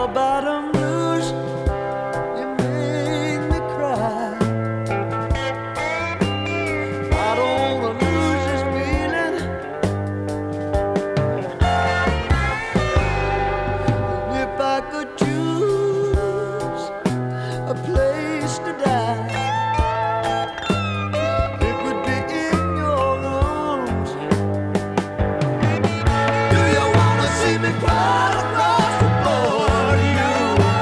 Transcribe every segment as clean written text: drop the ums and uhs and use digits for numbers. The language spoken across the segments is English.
bell-bottom blues, you make me cry. I don't wanna lose this feeling. If I could choose a place to die, it would be in your arms. Do you wanna see me cry across the floor to you?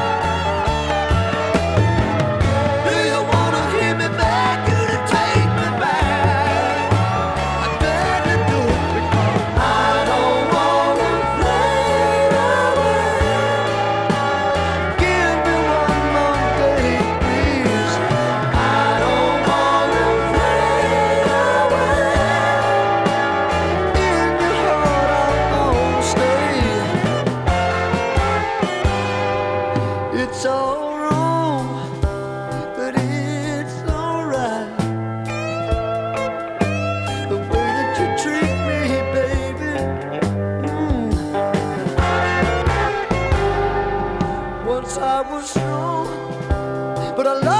Do you wanna hear me beg you to take me back? I beg to do it because I don't wanna fade away. Give me one more day, please. I don't wanna fade away. In your heart I'll always stay. It's all wrong, but it's alright. The way that you treat me, baby. Once I was strong, but I love